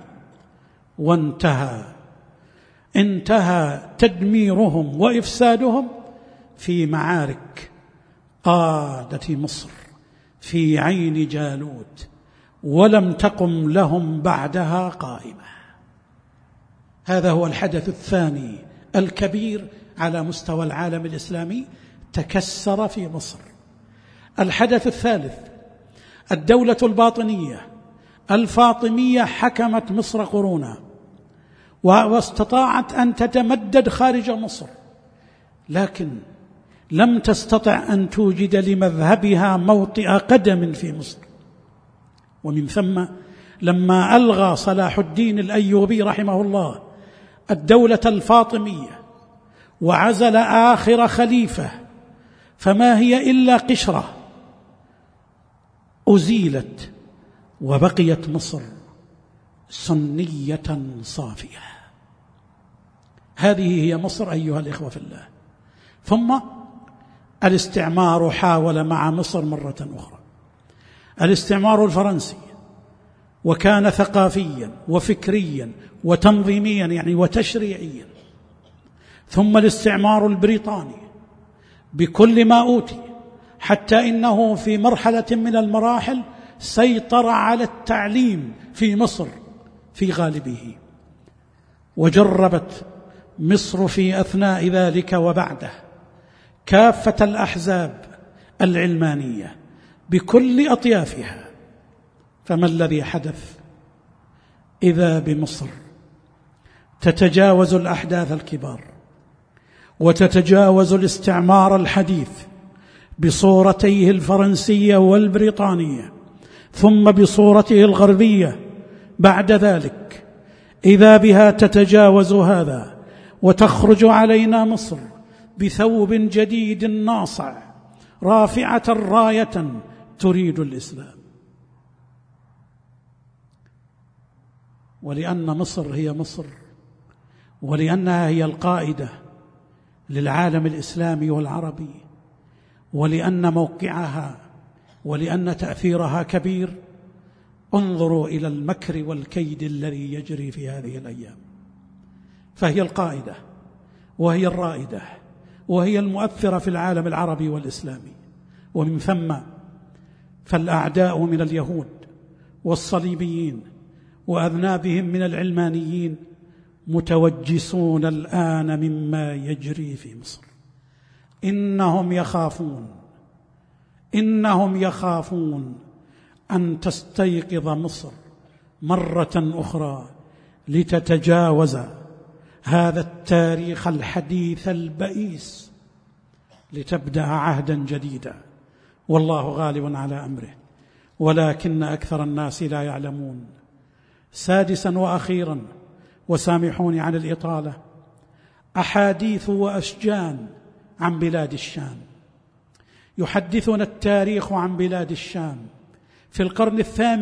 انتهى تدميرهم وإفسادهم في معارك قادت مصر في عين جالوت، ولم تقم لهم بعدها قائمة. هذا هو الحدث الثاني الكبير على مستوى العالم الإسلامي، تكسر في مصر. الحدث الثالث الدولة الباطنية الفاطمية حكمت مصر قرونا واستطاعت أن تتمدد خارج مصر، لكن لم تستطع أن توجد لمذهبها موطئ قدم في مصر. ومن ثم لما ألغى صلاح الدين الأيوبي رحمه الله الدولة الفاطمية وعزل آخر خليفة، فما هي إلا قشرة أزيلت، وبقيت مصر سنية صافية. هذه هي مصر أيها الإخوة في الله. ثم الاستعمار حاول مع مصر مرة أخرى، الاستعمار الفرنسي، وكان ثقافيا وفكريا وتنظيميا يعني وتشريعيا. ثم الاستعمار البريطاني بكل ما أوتي، حتى إنه في مرحلة من المراحل سيطر على التعليم في مصر في غالبه. وجربت مصر في أثناء ذلك وبعده كافة الأحزاب العلمانية بكل أطيافها. فما الذي حدث؟ إذا بمصر تتجاوز الأحداث الكبار وتتجاوز الاستعمار الحديث بصورتيه الفرنسية والبريطانية، ثم بصورته الغربية بعد ذلك. إذا بها تتجاوز هذا وتخرج علينا مصر بثوب جديد ناصع رافعة راية تريد الإسلام. ولأن مصر هي مصر، ولأنها هي القائدة للعالم الإسلامي والعربي، ولأن موقعها ولأن تأثيرها كبير، انظروا إلى المكر والكيد الذي يجري في هذه الأيام. فهي القائدة وهي الرائدة وهي المؤثرة في العالم العربي والإسلامي. ومن ثم فالأعداء من اليهود والصليبيين وأذنابهم من العلمانيين متوجسون الآن مما يجري في مصر. إنهم يخافون أن تستيقظ مصر مرة أخرى لتتجاوز هذا التاريخ الحديث البئيس، لتبدأ عهدا جديدا، والله غالب على أمره، ولكن أكثر الناس لا يعلمون. سادسا وأخيرا، وسامحوني عن الإطالة، أحاديث وأشجان عن بلاد الشام. يحدثنا التاريخ عن بلاد الشام في القرن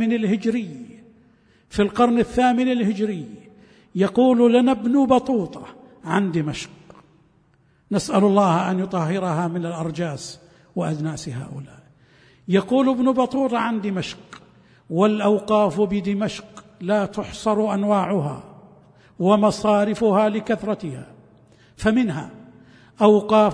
الثامن الهجري يقول لنا ابن بطوطة عن دمشق، نسأل الله أن يطهرها من الأرجاس وأدناس هؤلاء. يقول ابن بطوطة عن دمشق: والأوقاف بدمشق لا تحصر أنواعها ومصارفها لكثرتها، فمنها أوقاف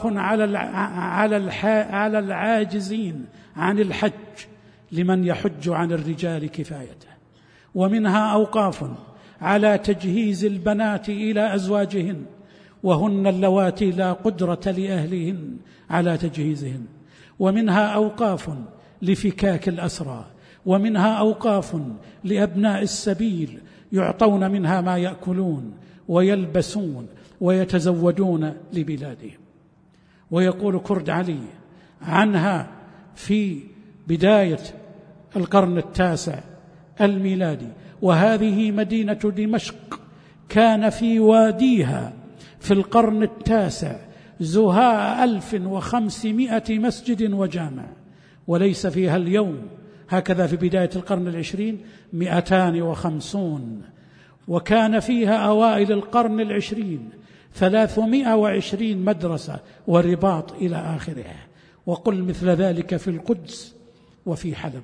على العاجزين عن الحج لمن يحج عن الرجال كفايته، ومنها أوقاف على تجهيز البنات إلى أزواجهن وهن اللواتي لا قدرة لأهلهن على تجهيزهن، ومنها أوقاف لفكاك الأسرى، ومنها أوقاف لأبناء السبيل يعطون منها ما يأكلون ويلبسون ويتزودون لبلادهم. ويقول كرد علي عنها في بداية القرن 9 الميلادي: وهذه مدينة دمشق كان في واديها في القرن 9 زهاء 1500 مسجد وجامع، وليس فيها اليوم هكذا في بداية القرن 20 250، وكان فيها أوائل القرن 20 320 مدرسة ورباط إلى آخره. وقل مثل ذلك في القدس وفي حلب.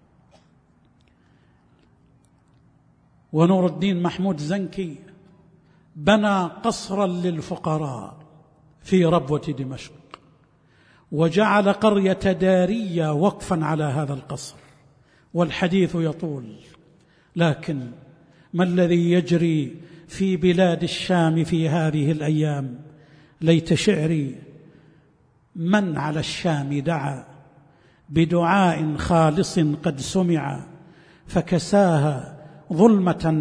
ونور الدين محمود زنكي بنى قصرا للفقراء في ربوة دمشق، وجعل قرية دارية وقفا على هذا القصر، والحديث يطول. لكن ما الذي يجري في بلاد الشام في هذه الأيام؟ ليت شعري من على الشام دعا بدعاء خالص قد سمع، فكساها ظلمة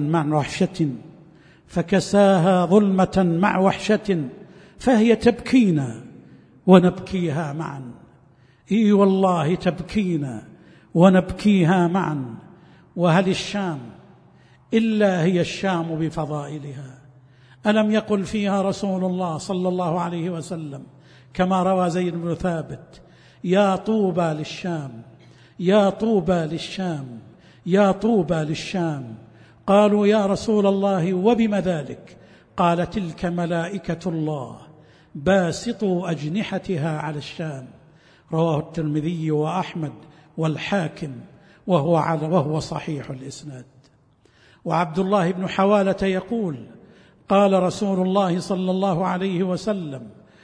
مع وحشة فهي تبكينا ونبكيها معا. إي والله تبكينا ونبكيها معا. وهل الشام إلا هي الشام بفضائلها؟ ألم يقل فيها رسول الله صلى الله عليه وسلم كما روى زيد بن ثابت: يا طوبى للشام، يا طوبى للشام، يا طوبى للشام. قالوا: يا رسول الله وبم ذلك؟ قال: تلك ملائكة الله باسطوا أجنحتها على الشام. رواه الترمذي وأحمد والحاكم وهو صحيح الإسناد. وعبد الله بن حوالة يقول: قال رسول الله صلى الله عليه وسلم: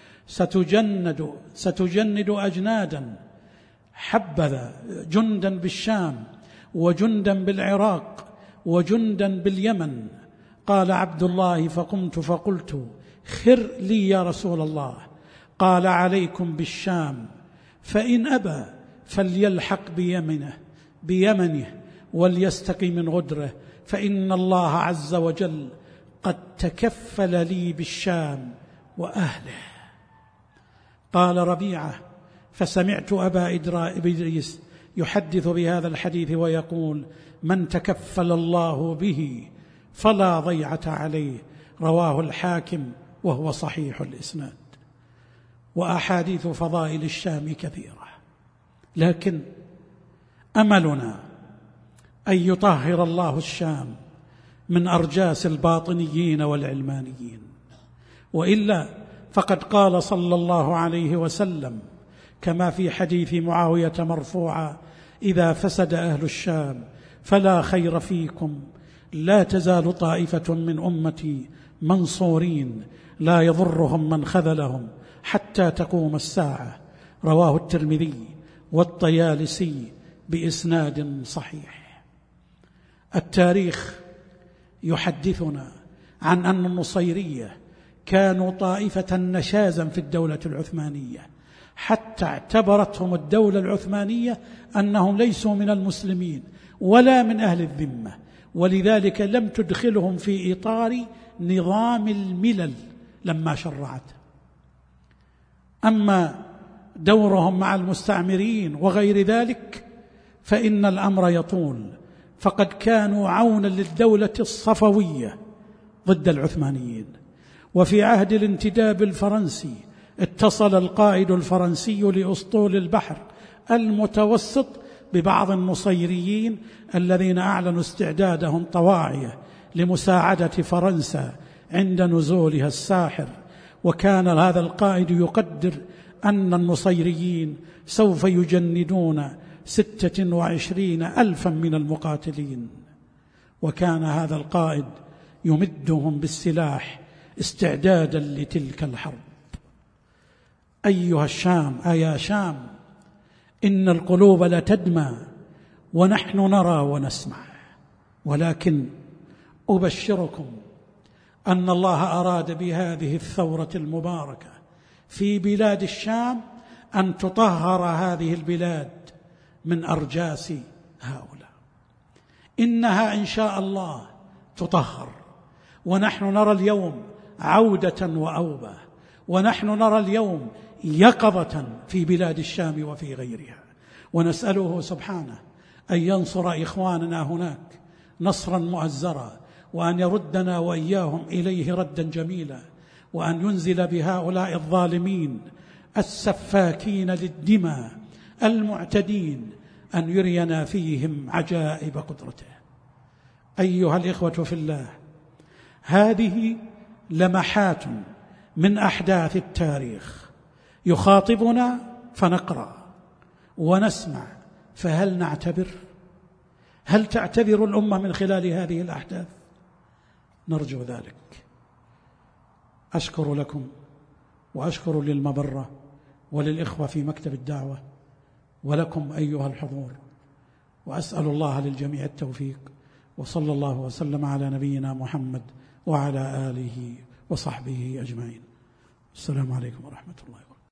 ستجند أجنادا، حبذا جندا بالشام وجندا بالعراق وجندا باليمن. قال عبد الله: فقمت فقلت: خر لي يا رسول الله. قال: عليكم بالشام، فإن أبى فليلحق بيمنه وليستقي من غدره، فإن الله عز وجل قد تكفل لي بالشام وأهله. قال ربيعة: فسمعت أبا إدريس يحدث بهذا الحديث ويقول: من تكفل الله به فلا ضيعة عليه. رواه الحاكم وهو صحيح الإسناد. وأحاديث فضائل الشام كثيرة، لكن أملنا أن يطهر الله الشام من أرجاس الباطنيين والعلمانيين، وإلا فقد قال صلى الله عليه وسلم كما في حديث معاوية مرفوعا: إذا فسد أهل الشام فلا خير فيكم، لا تزال طائفة من أمتي منصورين لا يضرهم من خذلهم حتى تقوم الساعة. رواه الترمذي والطيالسي بإسناد صحيح. التاريخ يحدثنا عن أن النصيرية كانوا طائفة نشازا في الدولة العثمانية، حتى اعتبرتهم الدولة العثمانية أنهم ليسوا من المسلمين ولا من أهل الذمة، ولذلك لم تدخلهم في إطار نظام الملل لما شرعته. أما دورهم مع المستعمرين وغير ذلك فإن الأمر يطول، فقد كانوا عونا للدولة الصفوية ضد العثمانيين. وفي عهد الانتداب الفرنسي اتصل القائد الفرنسي لأسطول البحر المتوسط ببعض النصيريين الذين أعلنوا استعدادهم طواعية لمساعدة فرنسا عند نزولها الساحر. وكان هذا القائد يقدر أن النصيريين سوف يجندون 26,000 من المقاتلين، وكان هذا القائد يمدهم بالسلاح استعدادا لتلك الحرب. أيها الشام، أيا شام، إن القلوب لتدمى ونحن نرى ونسمع، ولكن أبشركم أن الله أراد بهذه الثورة المباركة في بلاد الشام أن تطهر هذه البلاد من أرجاس هؤلاء. إنها إن شاء الله تطهر، ونحن نرى اليوم عودة وأوبة، ونحن نرى اليوم يقظة في بلاد الشام وفي غيرها، ونسأله سبحانه أن ينصر إخواننا هناك نصرا مؤزرا، وأن يردنا وإياهم إليه ردا جميلا، وأن ينزل بهؤلاء الظالمين السفاكين للدماء المعتدين أن يرينا فيهم عجائب قدرته. أيها الإخوة في الله، هذه لمحات من أحداث التاريخ يخاطبنا فنقرأ ونسمع، فهل نعتبر؟ هل تعتبر الأمة من خلال هذه الأحداث؟ نرجو ذلك. أشكر لكم وأشكر للمبرة وللإخوة في مكتب الدعوة ولكم أيها الحضور، وأسأل الله للجميع التوفيق، وصلى الله وسلم على نبينا محمد وعلى آله وصحبه أجمعين. السلام عليكم ورحمة الله وبركاته.